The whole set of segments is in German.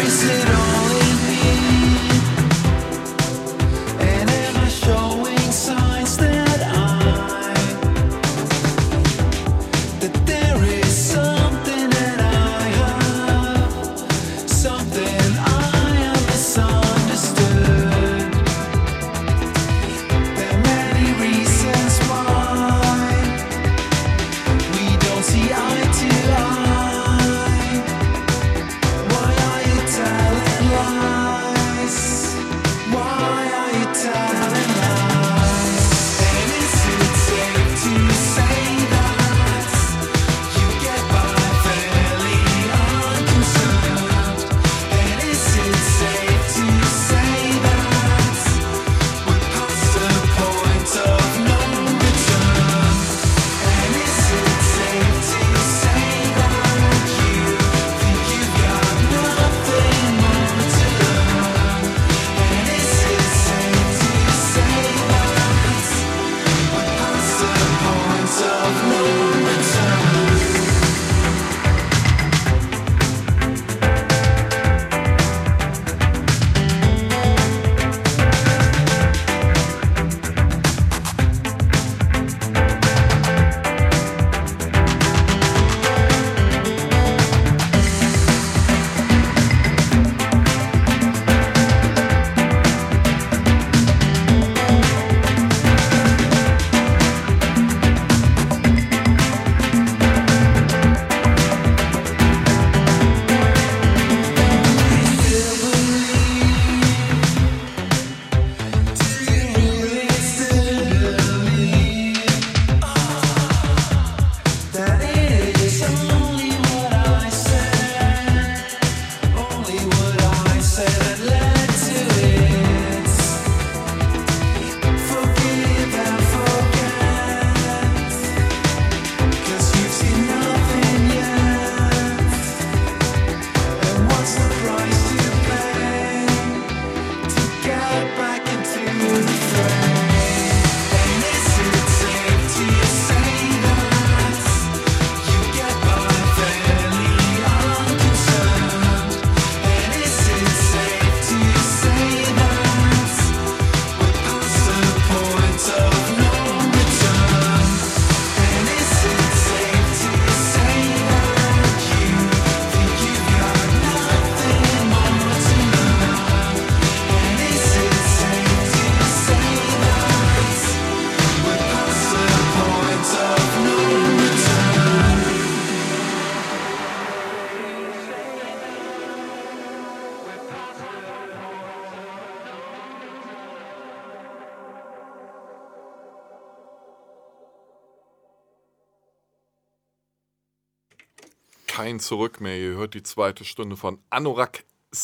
kein Zurück mehr. Ihr hört die zweite Stunde von Anorak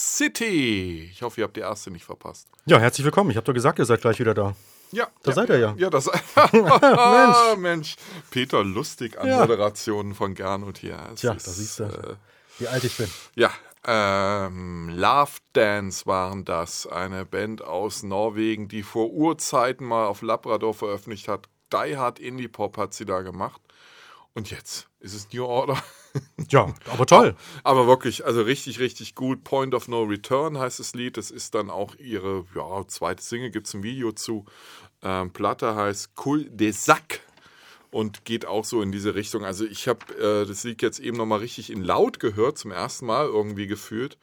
City. Ich hoffe, ihr habt die erste nicht verpasst. Ja, herzlich willkommen. Ich habe doch gesagt, ihr seid gleich wieder da. Ja. Da seid ihr ja. Ja, das Mensch. Peter Lustig an Moderationen von Gernot hier. Tja, da siehst du, wie alt ich bin. Ja, Love Dance waren das. Eine Band aus Norwegen, die vor Urzeiten mal auf Labrador veröffentlicht hat. Die Hard Indie Pop hat sie da gemacht. Und jetzt ist es New Order. Ja, aber toll. Aber wirklich, also richtig, richtig gut. Point of No Return heißt das Lied. Das ist dann auch ihre zweite Single, gibt es ein Video zu. Platte heißt Cul de Sac und geht auch so in diese Richtung. Also ich habe das Lied jetzt eben nochmal richtig in laut gehört, zum ersten Mal irgendwie gefühlt.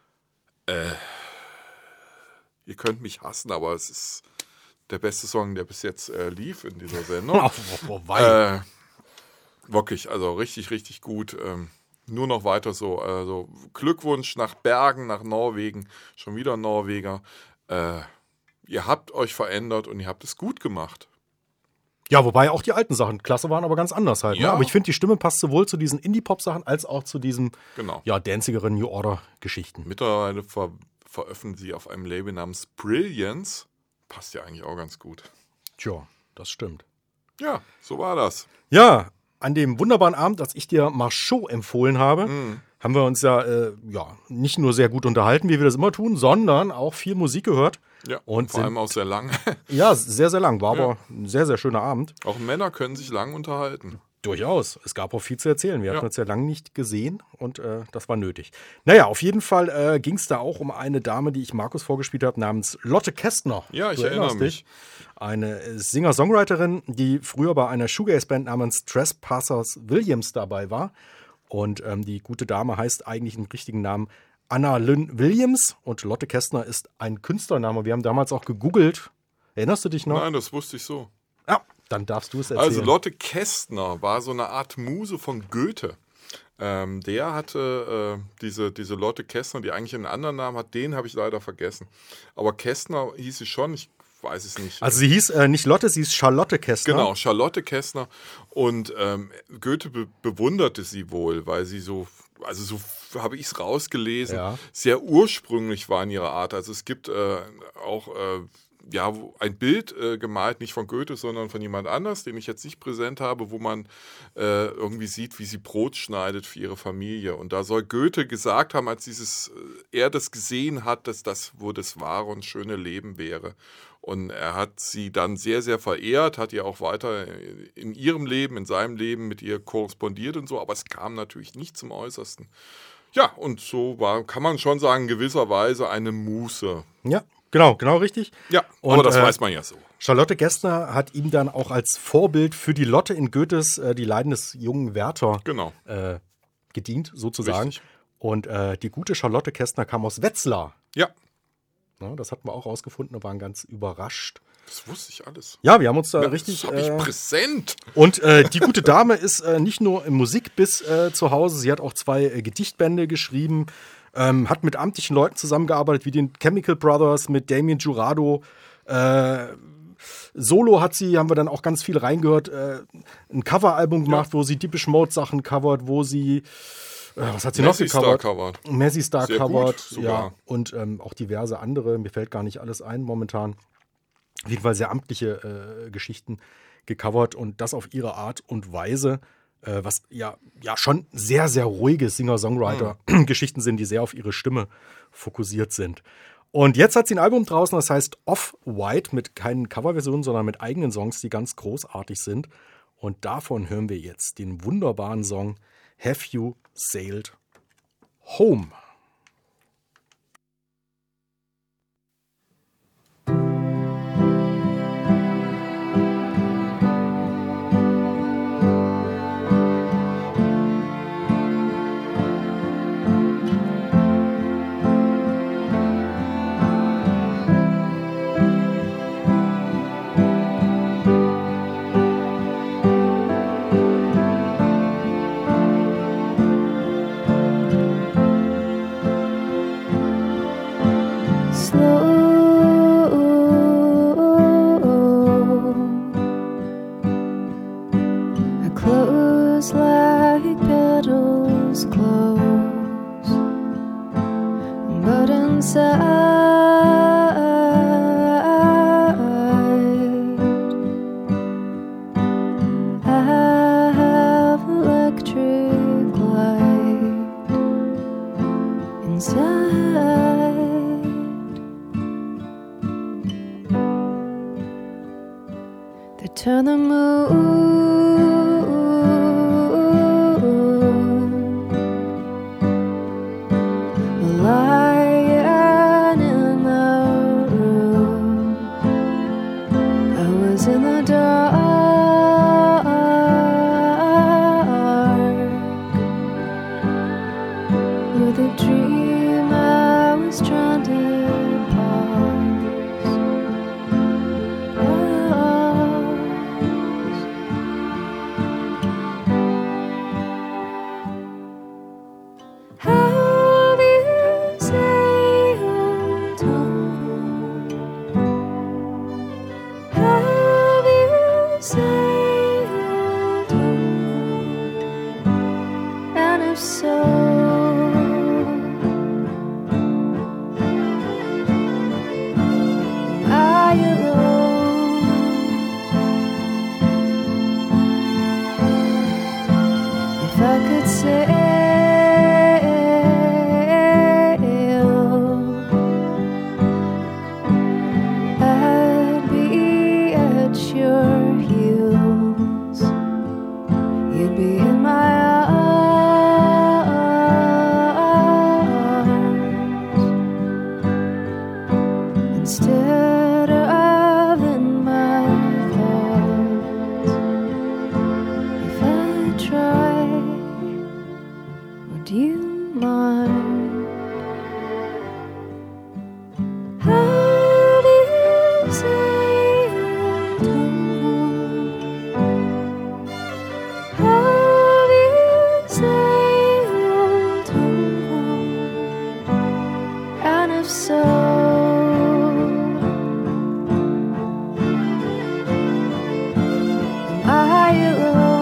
Ihr könnt mich hassen, aber es ist der beste Song, der bis jetzt lief in dieser Sendung. Wirklich, also richtig, richtig gut. Nur noch weiter so. Also Glückwunsch nach Bergen, nach Norwegen. Schon wieder ein Norweger. Ihr habt euch verändert und ihr habt es gut gemacht. Ja, wobei auch die alten Sachen klasse waren, aber ganz anders halt. Ja. Ne? Aber ich finde, die Stimme passt sowohl zu diesen Indie-Pop-Sachen als auch zu diesen danzigeren New Order-Geschichten. Mittlerweile veröffentlichen sie auf einem Label namens Brilliance. Passt ja eigentlich auch ganz gut. Tja, das stimmt. Ja, so war das. Ja, an dem wunderbaren Abend, als ich dir Marchot empfohlen habe, haben wir uns nicht nur sehr gut unterhalten, wie wir das immer tun, sondern auch viel Musik gehört. Ja, und vor allem auch sehr lang. Ja, sehr, sehr lang. War aber ein sehr, sehr schöner Abend. Auch Männer können sich lang unterhalten. Durchaus. Es gab auch viel zu erzählen. Wir Ja. hatten uns ja lange nicht gesehen und das war nötig. Naja, auf jeden Fall ging es da auch um eine Dame, die ich Markus vorgespielt habe, namens Lotte Kästner. Ja, ich Du erinnere erinnerst mich. dich? Eine Singer-Songwriterin, die früher bei einer Shoegaze-Band namens Trespassers Williams dabei war. Und die gute Dame heißt eigentlich im richtigen Namen Anna Lynn Williams. Und Lotte Kästner ist ein Künstlername. Wir haben damals auch gegoogelt. Erinnerst du dich noch? Nein, das wusste ich so. Ja, dann darfst du es erzählen. Also Lotte Kästner war so eine Art Muse von Goethe. Der hatte diese Lotte Kästner, die eigentlich einen anderen Namen hat, den habe ich leider vergessen. Aber Kästner hieß sie schon, ich weiß es nicht. Also sie hieß nicht Lotte, sie hieß Charlotte Kästner. Genau, Charlotte Kästner. Und Goethe bewunderte sie wohl, weil sie so habe ich es rausgelesen, Ja. sehr ursprünglich war in ihrer Art. Also es gibt auch ein Bild gemalt, nicht von Goethe, sondern von jemand anders, den ich jetzt nicht präsent habe, wo man irgendwie sieht, wie sie Brot schneidet für ihre Familie. Und da soll Goethe gesagt haben, als er das gesehen hat, dass das, wo das wahre und schöne Leben wäre. Und er hat sie dann sehr, sehr verehrt, hat ihr auch weiter in ihrem Leben, in seinem Leben mit ihr korrespondiert und so, aber es kam natürlich nicht zum Äußersten. Ja, und so kann man schon sagen, gewisserweise eine Muße. Ja, genau richtig. Ja, Und, aber das weiß man ja so. Charlotte Kästner hat ihm dann auch als Vorbild für die Lotte in Goethes Die Leiden des jungen Werther Genau. gedient, sozusagen. Richtig. Und die gute Charlotte Kästner kam aus Wetzlar. Ja, Ja, das hatten wir auch rausgefunden und waren ganz überrascht. das wusste ich alles. Ja, wir haben uns da richtig. Das habe ich präsent. Und die gute Dame ist nicht nur im Musikbiss zu Hause, sie hat auch 2 Gedichtbände geschrieben, hat mit amtlichen Leuten zusammengearbeitet, wie den Chemical Brothers, mit Damien Jurado. Solo haben wir dann auch ganz viel reingehört, ein Coveralbum gemacht, wo sie Depeche Mode Sachen covert, wo sie, was hat sie noch Messi Star gecovert? covered. Messi Star Sehr covert, gut sogar. ja, und auch diverse andere, mir fällt gar nicht alles ein momentan. Auf jeden Fall sehr amtliche Geschichten gecovert und das auf ihre Art und Weise, was ja schon sehr, sehr ruhige Singer-Songwriter-Geschichten sind, die sehr auf ihre Stimme fokussiert sind. Und jetzt hat sie ein Album draußen, das heißt Off-White, mit keinen Coverversionen, sondern mit eigenen Songs, die ganz großartig sind. Und davon hören wir jetzt den wunderbaren Song Have You Sailed Home? Slow, I close like petals close, but inside I have electric light inside. They turn the moon lying in the room. I was in the dark with a dream I was trying to pause. instead of in my thoughts. If I try, would you mind? How do you say you'll come home? How do you say you'll come home? And if so, I alone.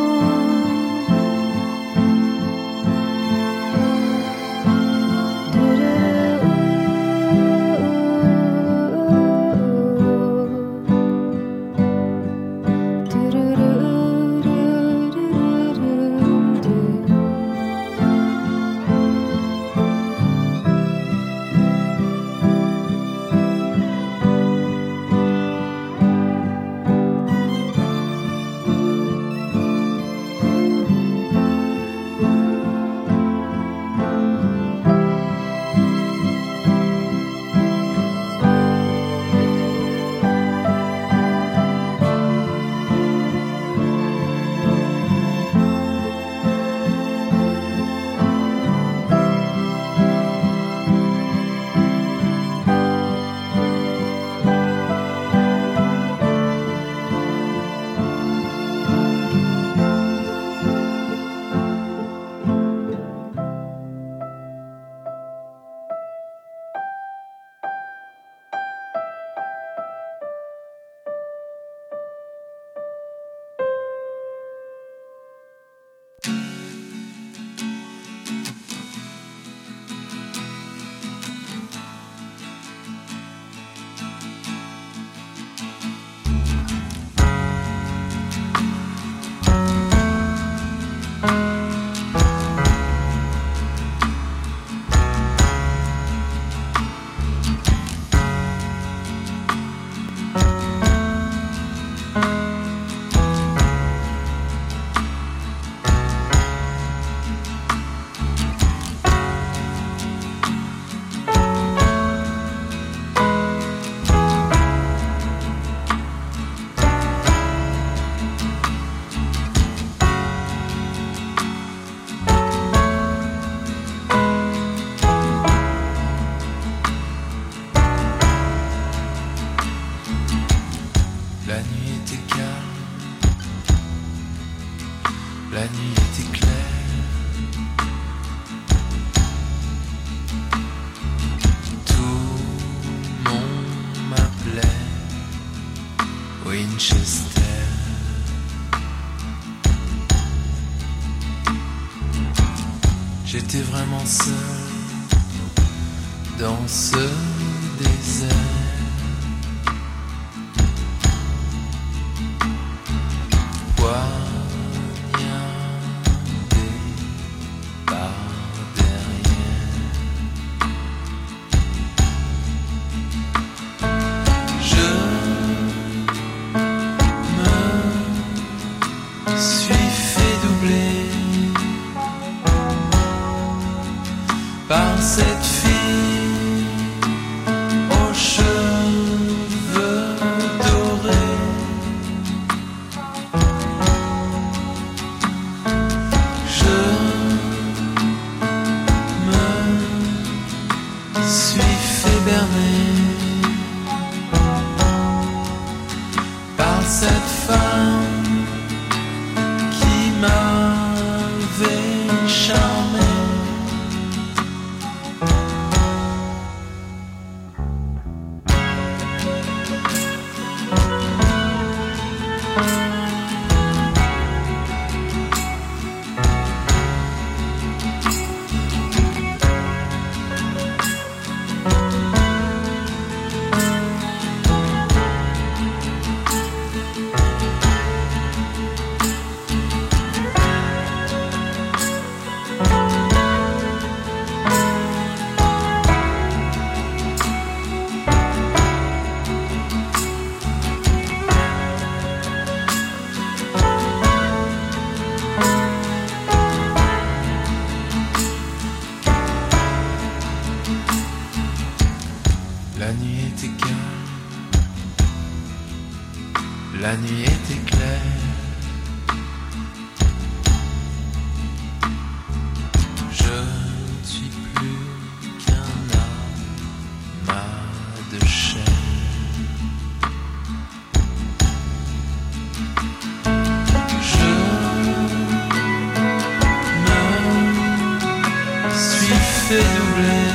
La nuit était claire, tout le monde m'appelait Winchester. J'étais vraiment seul dans ce désert. Par cette fille aux cheveux dorés, je me suis fait berner par cette femme qui m'avait charmé. La nuit était calme, la nuit était claire. Je ne suis plus qu'un amas de chair. Je me suis fait doubler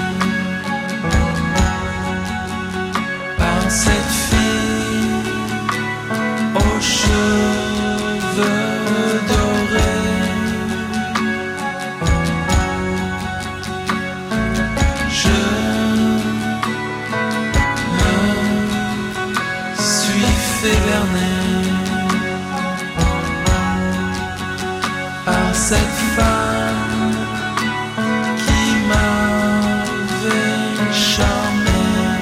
par cette fille aux cheveux dorés. Je me suis fait berner par cette femme qui m'avait charmé.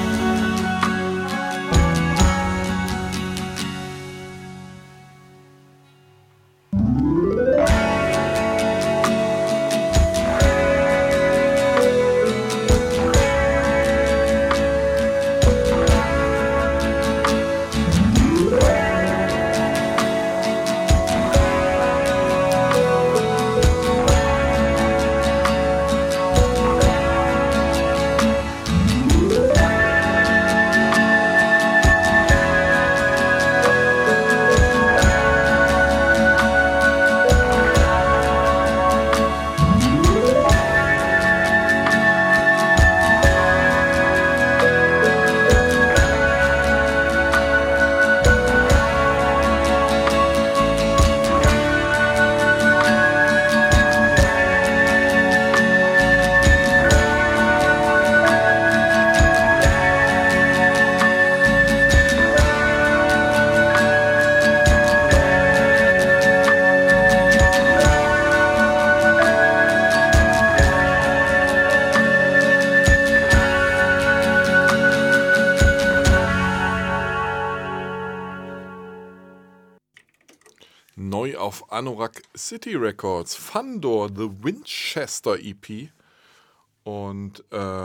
Neu auf Anorak City Records, Fandor, The Winchester EP. Und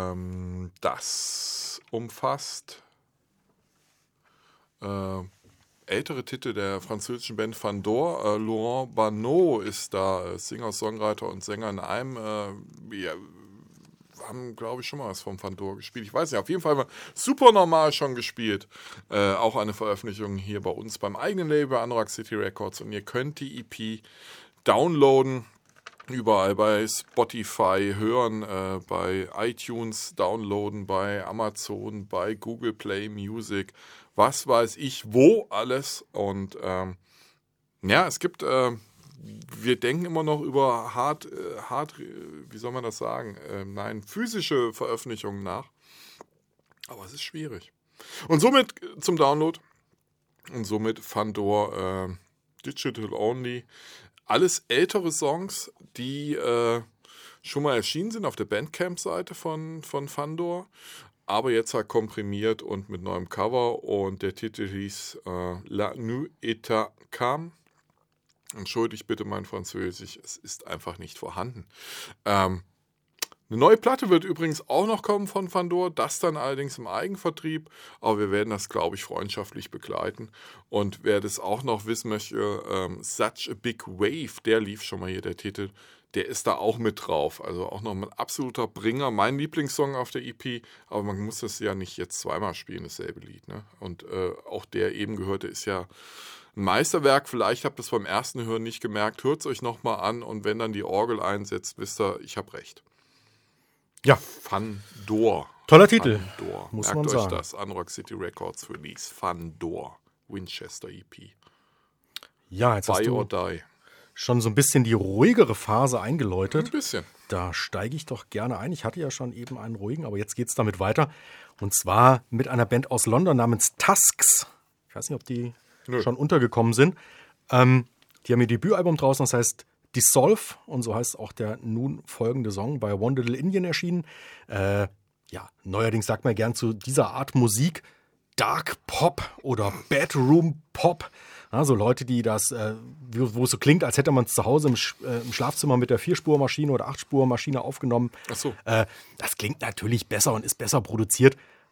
das umfasst ältere Titel der französischen Band Fandor. Laurent Banot ist da Singer, Songwriter und Sänger in einem. Wir haben, glaube ich, schon mal was vom Fandor gespielt. Ich weiß nicht, auf jeden Fall super normal schon gespielt. Auch eine Veröffentlichung hier bei uns beim eigenen Label Anorak City Records. Und ihr könnt die EP downloaden, überall bei Spotify hören, bei iTunes downloaden, bei Amazon, bei Google Play Music, was weiß ich, wo alles. Und ja, es gibt... wir denken immer noch über wie soll man das sagen? Physische Veröffentlichungen nach. Aber es ist schwierig. Und somit zum Download. Und somit Fandor Digital Only. Alles ältere Songs, die schon mal erschienen sind auf der Bandcamp-Seite von Fandor. Aber jetzt halt komprimiert und mit neuem Cover. Und der Titel hieß La Nuit est calme. Entschuldigt bitte mein Französisch, es ist einfach nicht vorhanden. Eine neue Platte wird übrigens auch noch kommen von Fandor, das dann allerdings im Eigenvertrieb, aber wir werden das, glaube ich, freundschaftlich begleiten. Und wer das auch noch wissen möchte, Such a Big Wave, der lief schon mal hier, der Titel, der ist da auch mit drauf. Also auch noch ein absoluter Bringer, mein Lieblingssong auf der EP, aber man muss das ja nicht jetzt zweimal spielen, dasselbe Lied. Ne? Und auch der eben gehörte ist ja ein Meisterwerk, vielleicht habt ihr es beim ersten Hören nicht gemerkt, hört es euch nochmal an und wenn dann die Orgel einsetzt, wisst ihr, ich habe recht. Ja. Fandor. Toller Titel, Fandor. muss Merkt man euch sagen. das, Anorak City Records Release, Fandor, Winchester EP. Ja, jetzt hast Buy du or Die. schon so ein bisschen die ruhigere Phase eingeläutet. Ein bisschen. Da steige ich doch gerne ein. Ich hatte ja schon eben einen ruhigen, aber jetzt geht es damit weiter. Und zwar mit einer Band aus London namens Tusks. Ich weiß nicht, ob die schon untergekommen sind. Die haben ihr Debütalbum draußen, das heißt Dissolve. Und so heißt auch der nun folgende Song bei One Little Indian erschienen. Neuerdings sagt man gern zu dieser Art Musik Dark Pop oder Bedroom Pop. Also Leute, die das, wo es so klingt, als hätte man es zu Hause im Schlafzimmer mit der 4-Spur-Maschine oder 8-Spur-Maschine aufgenommen. Ach so. Das klingt natürlich besser und ist besser produziert.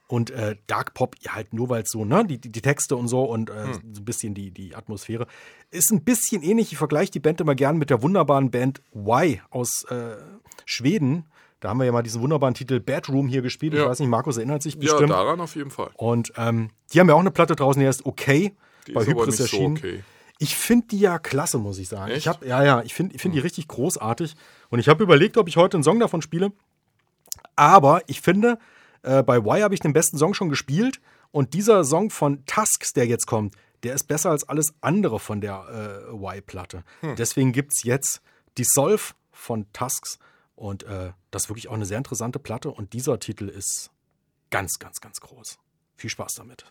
Und Dark Pop, ja, halt nur weil es so, ne, die Texte und so und so ein bisschen die Atmosphäre. Ist ein bisschen ähnlich, ich vergleiche die Band immer gern mit der wunderbaren Band Y aus Schweden. Da haben wir ja mal diesen wunderbaren Titel Bedroom hier gespielt. Ja. Ich weiß nicht, Markus erinnert sich Ja, bestimmt. daran auf jeden Fall. Und die haben ja auch eine Platte draußen, die heißt Okay, Die bei ist aber Hybris nicht so erschienen. okay. Ich finde die ja klasse, muss ich sagen. Echt? Ich finde die richtig großartig. Und ich habe überlegt, ob ich heute einen Song davon spiele. Aber ich finde, bei Y habe ich den besten Song schon gespielt. Und dieser Song von Tusks, der jetzt kommt, der ist besser als alles andere von der Y-Platte. Deswegen gibt es jetzt Dissolve von Tusks. Und das ist wirklich auch eine sehr interessante Platte. Und dieser Titel ist ganz, ganz, ganz groß. Viel Spaß damit.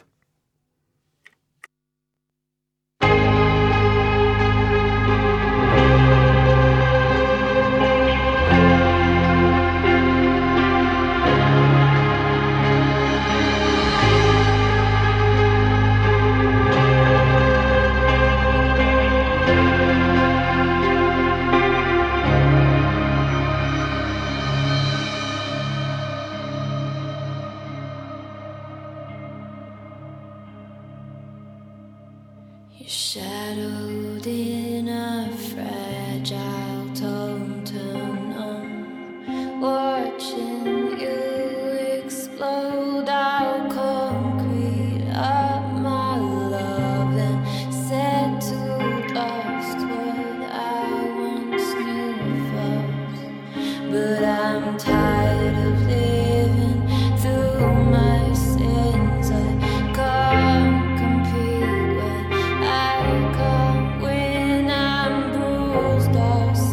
You're shadowed in a fragile tone turn on, watching you explode out concrete up my love and set to dust what I once knew first. But I'm tired of living through my sins. I can't compete when I can't win. I'm bruised, all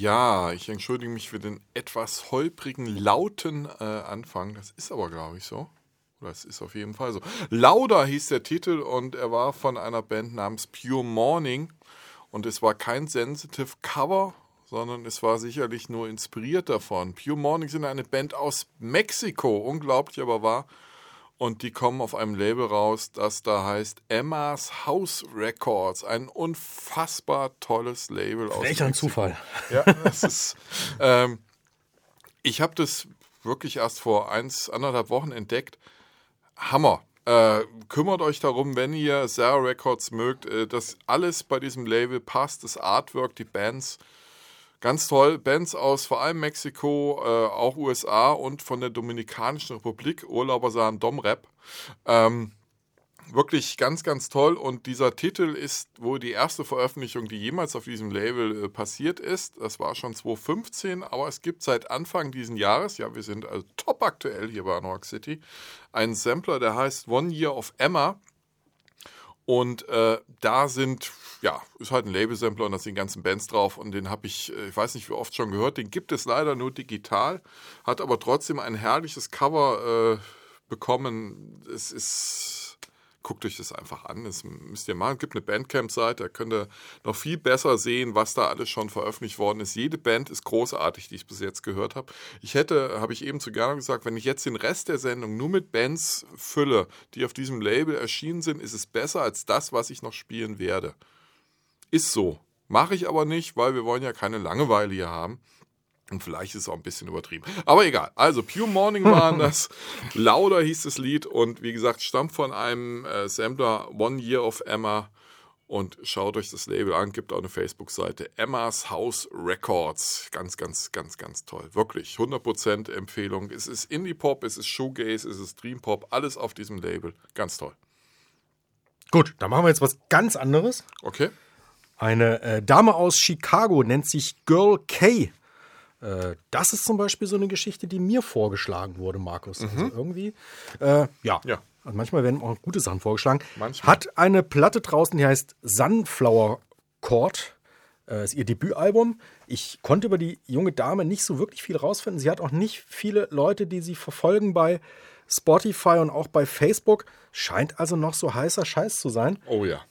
Ja, ich entschuldige mich für den etwas holprigen, lauten Anfang. Das ist aber, glaube ich, so. Oder es ist auf jeden Fall so. Lauda hieß der Titel und er war von einer Band namens Pure Morning. Und es war kein Sensitive Cover, sondern es war sicherlich nur inspiriert davon. Pure Morning sind eine Band aus Mexiko, unglaublich aber wahr. Und die kommen auf einem Label raus, das da heißt Emma's House Records. Ein unfassbar tolles Label aus Welch ein Mexiko. Zufall. Ja, das ist. Ich habe das wirklich erst vor 1,5 Wochen entdeckt. Hammer. Kümmert euch darum, wenn ihr Sarah Records mögt, dass alles bei diesem Label passt, das Artwork, die Bands. Ganz toll. Bands aus vor allem Mexiko, auch USA und von der Dominikanischen Republik. Urlauber sahen Domrep. Wirklich ganz, ganz toll. Und dieser Titel ist wohl die erste Veröffentlichung, die jemals auf diesem Label passiert ist. Das war schon 2015, aber es gibt seit Anfang dieses Jahres, ja, wir sind also top aktuell hier bei Rock City, einen Sampler, der heißt One Year of Emma. Und da sind, ja, ist halt ein Label-Sampler und da sind die ganzen Bands drauf. Und den habe ich weiß nicht wie oft schon gehört. Den gibt es leider nur digital, hat aber trotzdem ein herrliches Cover bekommen. Es ist, guckt euch das einfach an, das müsst ihr machen. Es gibt eine Bandcamp-Seite, da könnt ihr noch viel besser sehen, was da alles schon veröffentlicht worden ist. Jede Band ist großartig, die ich bis jetzt gehört habe. Habe ich eben zu Gernot gesagt, wenn ich jetzt den Rest der Sendung nur mit Bands fülle, die auf diesem Label erschienen sind, ist es besser als das, was ich noch spielen werde. Ist so. Mache ich aber nicht, weil wir wollen ja keine Langeweile hier haben. Und vielleicht ist es auch ein bisschen übertrieben. Aber egal. Also Pure Morning waren das. Lauda hieß das Lied. Und wie gesagt, stammt von einem Sampler One Year of Emma. Und schaut euch das Label an. Gibt auch eine Facebook-Seite. Emma's House Records. Ganz, ganz, ganz, ganz toll. Wirklich. 100% Empfehlung. Es ist Indie-Pop, es ist Shoegaze, es ist Dream-Pop. Alles auf diesem Label. Ganz toll. Gut, dann machen wir jetzt was ganz anderes. Okay. Eine Dame aus Chicago nennt sich Girl K. Das ist zum Beispiel so eine Geschichte, die mir vorgeschlagen wurde, Markus. Also irgendwie, ja. Also manchmal werden auch gute Sachen vorgeschlagen. Manchmal. Hat eine Platte draußen, die heißt Sunflower Court. Ist ihr Debütalbum. Ich konnte über die junge Dame nicht so wirklich viel rausfinden. Sie hat auch nicht viele Leute, die sie verfolgen bei Spotify und auch bei Facebook. Scheint also noch so heißer Scheiß zu sein. Oh ja.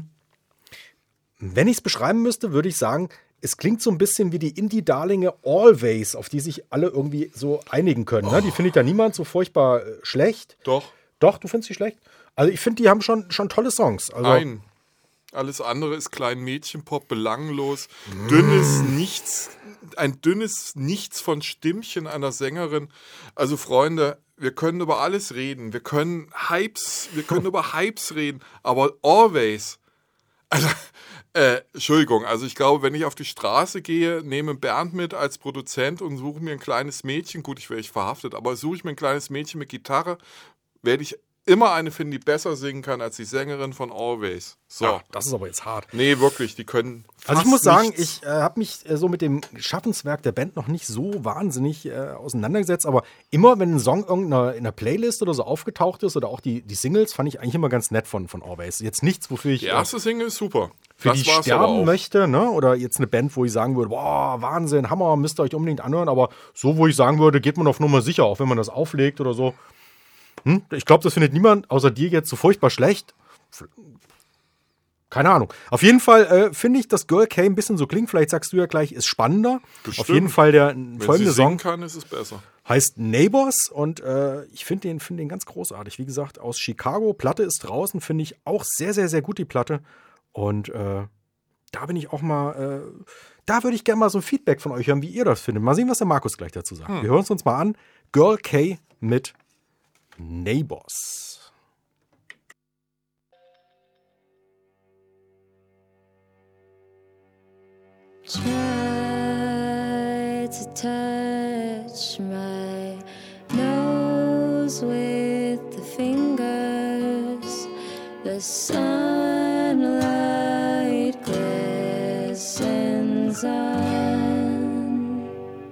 Wenn ich es beschreiben müsste, würde ich sagen, es klingt so ein bisschen wie die Indie-Darlinge Always, auf die sich alle irgendwie so einigen können. Ne? Die findet ja niemand so furchtbar schlecht. Doch. Doch, du findest die schlecht? Also ich finde, die haben schon tolle Songs. Also, Nein. Alles andere ist klein Mädchenpop, belanglos, dünnes Nichts, ein dünnes Nichts von Stimmchen einer Sängerin. Also Freunde, wir können über alles reden. Wir können über Hypes reden, aber Always. Also, Entschuldigung, also ich glaube, wenn ich auf die Straße gehe, nehme Bernd mit als Produzent und suche mir ein kleines Mädchen, gut, ich werde verhaftet, aber suche ich mir ein kleines Mädchen mit Gitarre, werde ich immer eine finden, die besser singen kann als die Sängerin von Always. So. ja, das ist aber jetzt hart. Nee, wirklich, die können fast Also ich muss sagen, nichts. ich habe mich so mit dem Schaffenswerk der Band noch nicht so wahnsinnig auseinandergesetzt, aber immer, wenn ein Song in einer Playlist oder so aufgetaucht ist oder auch die Singles, fand ich eigentlich immer ganz nett von Always. Jetzt nichts, wofür ich Die erste Single ist super. für Das die war's aber sterben auch. möchte, ne? Oder jetzt eine Band, wo ich sagen würde, boah, Wahnsinn, Hammer, müsst ihr euch unbedingt anhören, aber so, wo ich sagen würde, geht man auf Nummer sicher, auch wenn man das auflegt oder so. Ich glaube, das findet niemand außer dir jetzt so furchtbar schlecht. Keine Ahnung. Auf jeden Fall finde ich, dass Girl K ein bisschen so klingt. Vielleicht sagst du ja gleich, ist spannender. Bestimmt. Auf jeden Fall der Wenn folgende sie singen Song kann, ist es besser. heißt Neighbors und ich finde den ganz großartig. Wie gesagt, aus Chicago. Platte ist draußen, finde ich auch sehr, sehr, sehr gut, die Platte. Und da bin ich auch mal, da würde ich gerne mal so ein Feedback von euch hören, wie ihr das findet. Mal sehen, was der Markus gleich dazu sagt. Wir hören es uns mal an. Girl K mit Neighbors. Try to touch my nose with the fingers. The sunlight glistens on.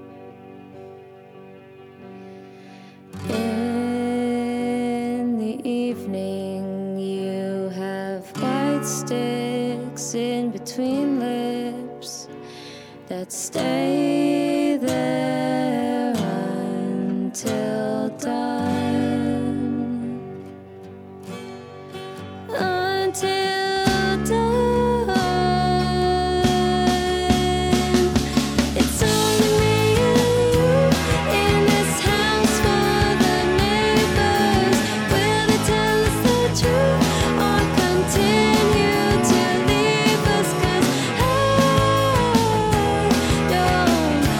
In the evening, you have white sticks in between lips. that stay there until dawn. Until dawn. It's only me and you in this house for the neighbors. Will they tell us the truth or continue to leave us? 'Cause I don't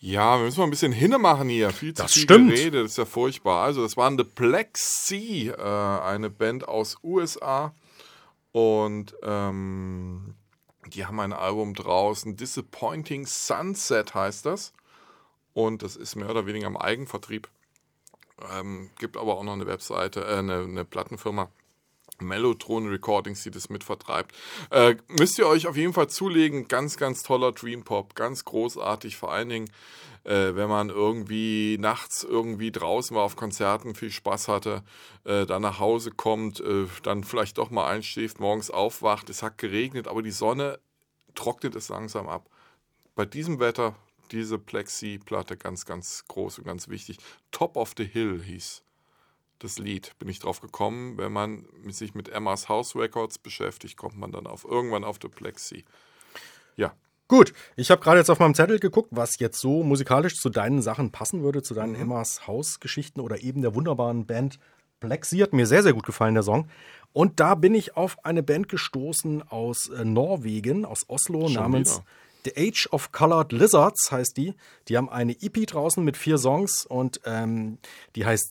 Ja, wir müssen mal ein bisschen Hinne machen hier. Viel zu Das viel stimmt. Gerede, das ist ja furchtbar. Also, das waren The Black Sea, eine Band aus USA. Und die haben ein Album draußen. Disappointing Sunset heißt das. Und das ist mehr oder weniger im Eigenvertrieb. Gibt aber auch noch eine Webseite, eine Plattenfirma. Mellotron Recordings, die das mitvertreibt. Müsst ihr euch auf jeden Fall zulegen. Ganz, ganz toller Dream Pop. Ganz großartig. Vor allen Dingen, wenn man irgendwie nachts irgendwie draußen war auf Konzerten, viel Spaß hatte, dann nach Hause kommt, dann vielleicht doch mal einschläft, morgens aufwacht. Es hat geregnet, aber die Sonne trocknet es langsam ab. Bei diesem Wetter, diese Plexi-Platte, ganz, ganz groß und ganz wichtig. Top of the Hill hieß das Lied, bin ich drauf gekommen. Wenn man sich mit Emma's House Records beschäftigt, kommt man dann irgendwann auf The Plexi. Ja. Gut, ich habe gerade jetzt auf meinem Zettel geguckt, was jetzt so musikalisch zu deinen Sachen passen würde, zu deinen Emma's House-Geschichten oder eben der wunderbaren Band Plexi. Hat mir sehr, sehr gut gefallen, der Song. Und da bin ich auf eine Band gestoßen aus Norwegen, aus Oslo, namens The Age of Colored Lizards heißt die. Die haben eine EP draußen mit 4 Songs und die heißt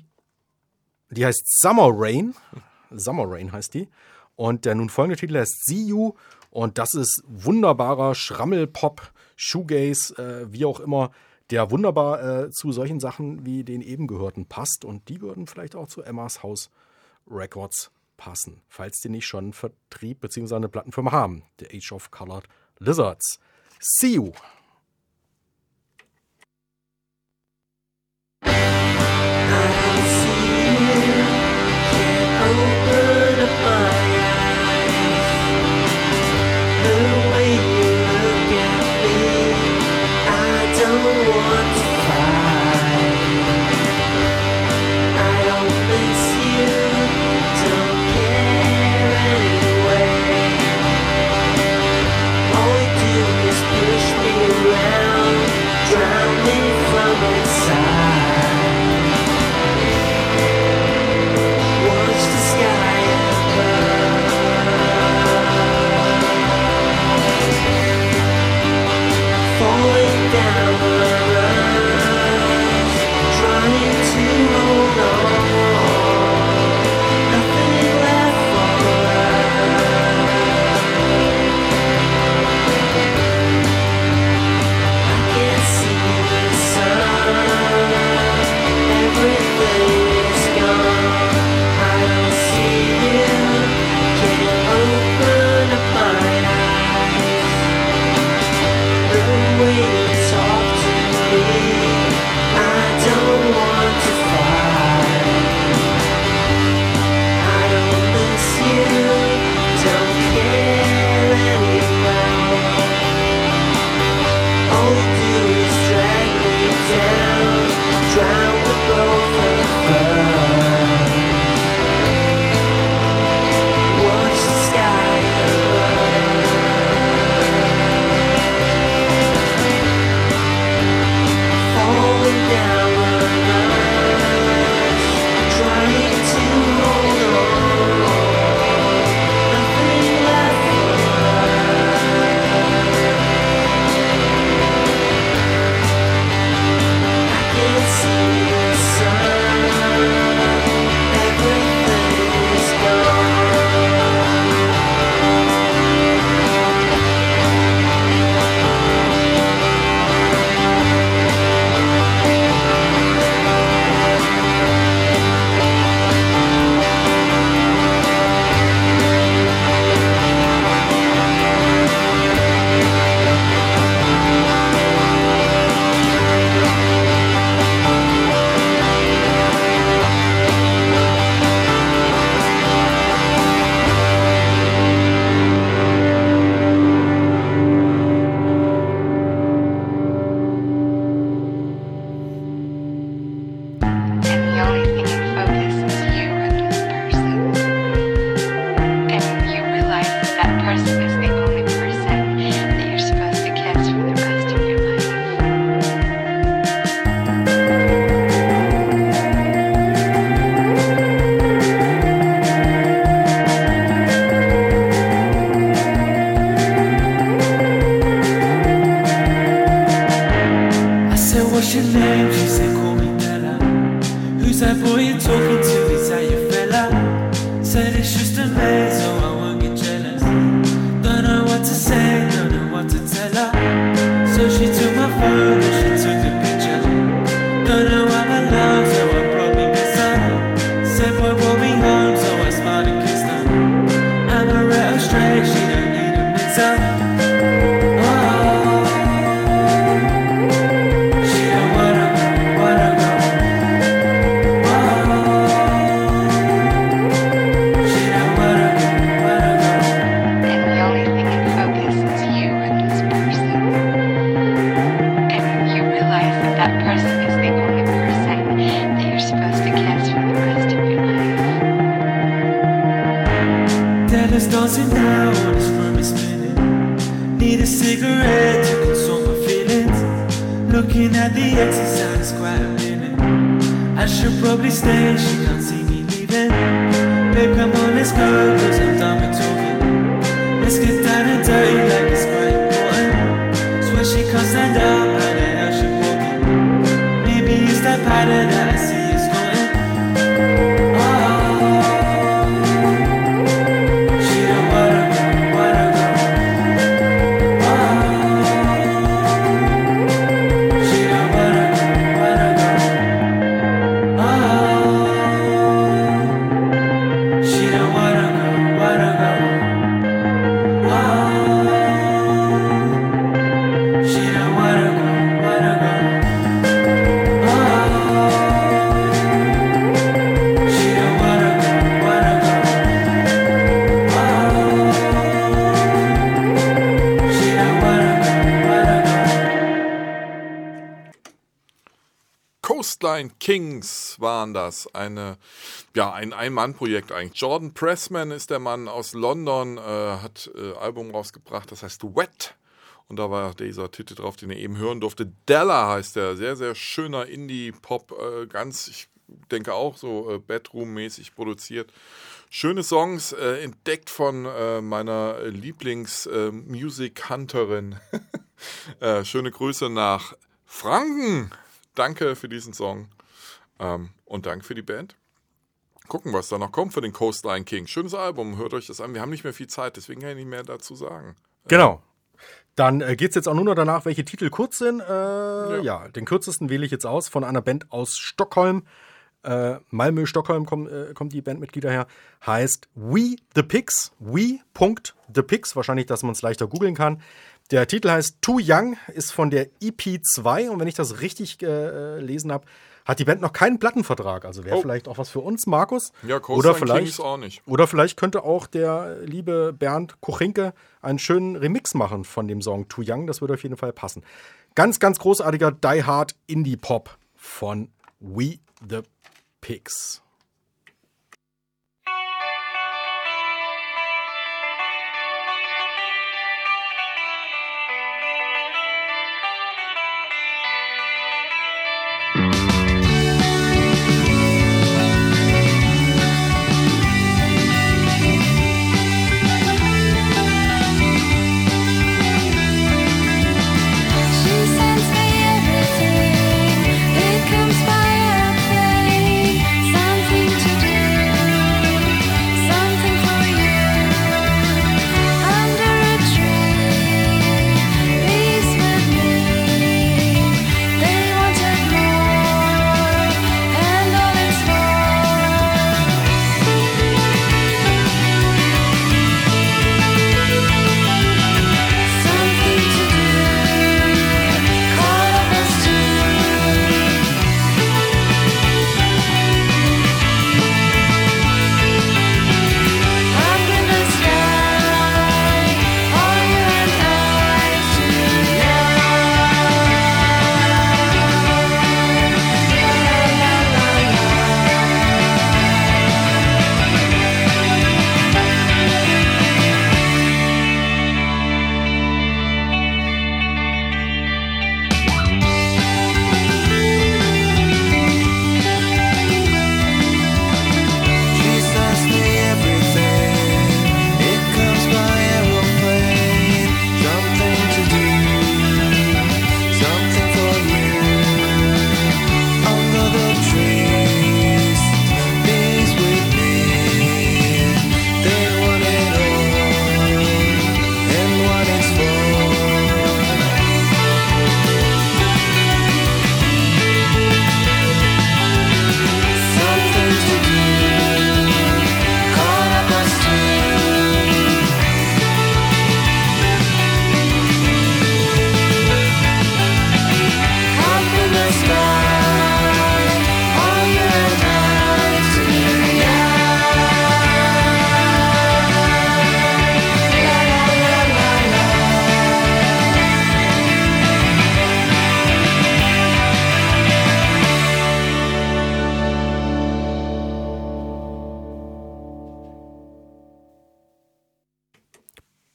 Summer Rain. Summer Rain heißt die. Und der nun folgende Titel heißt See You. Und das ist wunderbarer Schrammelpop, Shoegaze, wie auch immer, der wunderbar zu solchen Sachen wie den eben gehörten passt. Und die würden vielleicht auch zu Emma's House Records passen, falls die nicht schon einen Vertrieb bzw. eine Plattenfirma haben. The Age of Colored Lizards. See You. straight, she don't need a mix-up. Oh, she don't wanna go. Oh, she don't wanna go. And the only thing in focus is you and this person. And you realize that that person is the only person that you're supposed to kiss for the rest of your life. Dad is dancing now on his room is spinning. Need a cigarette to console my feelings. Looking at the exercise quite a minute. I should probably stay, she can't see me leaving. Babe, come on, let's go, cause I'm done with talking. Let's get down and dirty like it's quite important. Swear she can't stand up, how the hell she walking? Maybe it's that pattern that I see is going. Oh, she don't wanna go. Oh, she don't wanna go. Oh, she don't wanna go. Oh, she don't wanna go. Oh, she don't wanna go. She don't wanna go. Coastline Kings waren das. Ein Ein-Mann-Projekt eigentlich. Jordan Pressman ist der Mann aus London, hat Album rausgebracht, das heißt Wet. Und da war dieser Titel drauf, den ihr eben hören durfte. Della heißt der. Sehr, sehr schöner Indie-Pop. Ich denke auch so Bedroom-mäßig produziert. Schöne Songs, entdeckt von meiner Lieblings-Music-Hunterin. Schöne Grüße nach Franken. Danke für diesen Song. Und danke für die Band. Gucken, was da noch kommt für den Coastline King. Schönes Album, hört euch das an. Wir haben nicht mehr viel Zeit, deswegen kann ich nicht mehr dazu sagen. Genau. Dann geht es jetzt auch nur noch danach, welche Titel kurz sind. Ja, den kürzesten wähle ich jetzt aus von einer Band aus Stockholm. Malmö, Stockholm kommt die Bandmitglieder her. Heißt We The Pigs. We.The Pigs. Wahrscheinlich, dass man es leichter googeln kann. Der Titel heißt Too Young, ist von der EP2. Und wenn ich das richtig gelesen habe, hat die Band noch keinen Plattenvertrag. Also wäre vielleicht auch was für uns, Markus. Ja, oder Coastline Kings auch nicht. Oder vielleicht könnte auch der liebe Bernd Kuchinke einen schönen Remix machen von dem Song Too Young. Das würde auf jeden Fall passen. Ganz, ganz großartiger Die Hard Indie Pop von We The Pigs. She sends me everything. It comes by a plane. Sounds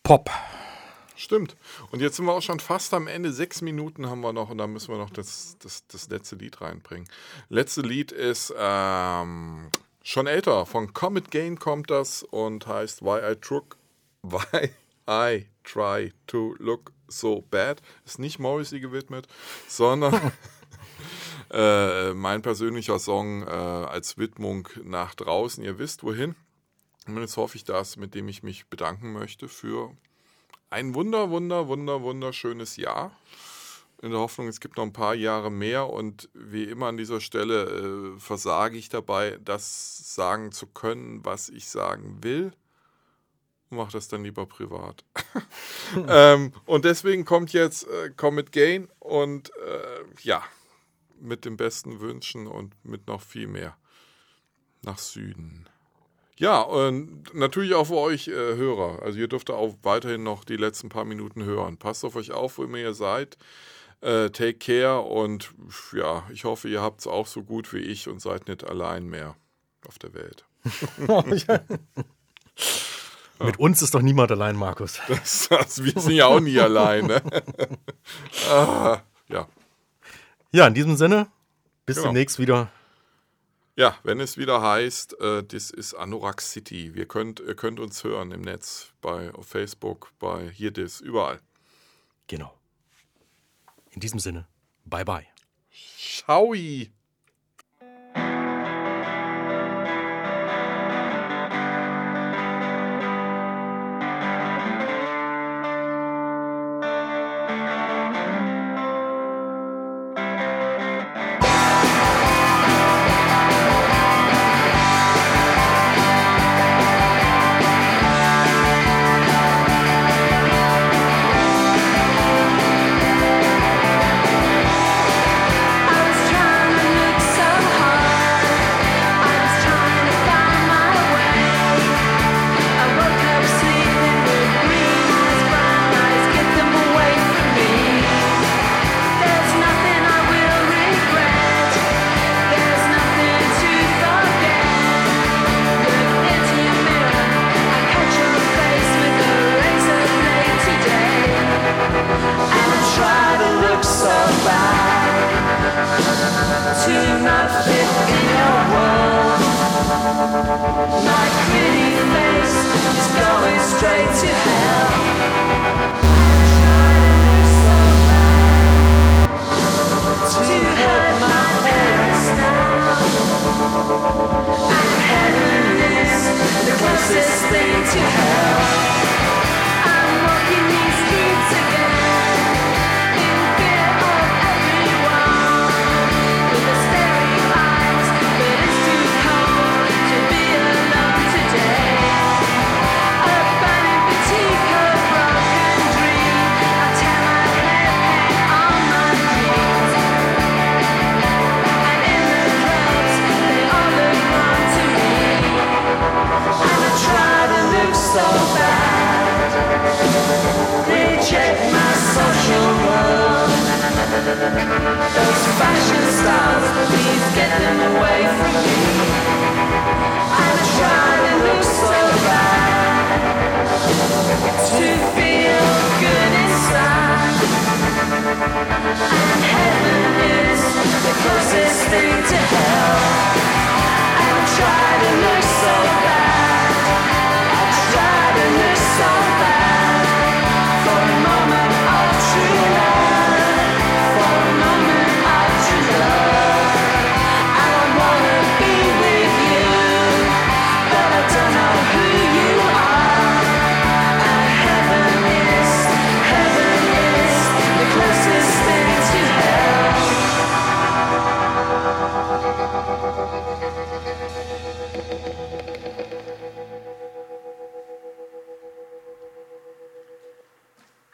Pop. Stimmt. Und jetzt sind wir auch schon fast am Ende. 6 Minuten haben wir noch und dann müssen wir noch das letzte Lied reinbringen. Letzte Lied ist schon älter. Von Comet Gain kommt das und heißt Why I Try to Look So Bad. Ist nicht Morrissey gewidmet, sondern mein persönlicher Song als Widmung nach draußen. Ihr wisst wohin. Und jetzt hoffe ich das, mit dem ich mich bedanken möchte für ein wunderschönes Jahr. In der Hoffnung, es gibt noch ein paar Jahre mehr und wie immer an dieser Stelle versage ich dabei, das sagen zu können, was ich sagen will. Mach das dann lieber privat. Und deswegen kommt jetzt Comet Gain und mit den besten Wünschen und mit noch viel mehr nach Süden. Ja, und natürlich auch für euch Hörer. Also ihr dürft auch weiterhin noch die letzten paar Minuten hören. Passt auf euch auf, wo immer ihr seid. Take care und ja, ich hoffe, ihr habt es auch so gut wie ich und seid nicht allein mehr auf der Welt. Mit uns ist doch niemand allein, Markus. Wir sind ja auch nie allein. Ne? Ja. Ja, in diesem Sinne, bis Genau. demnächst wieder. Ja, wenn es wieder heißt, das ist Anorak City. Ihr könnt uns hören im Netz, auf Facebook, bei Hierdis, überall. Genau. In diesem Sinne, bye bye. Ciao! Those fashion stars, please get them away from me. I'm trying to look so bad, to feel good inside. And heaven is the closest thing to hell. I'm trying to look so bad.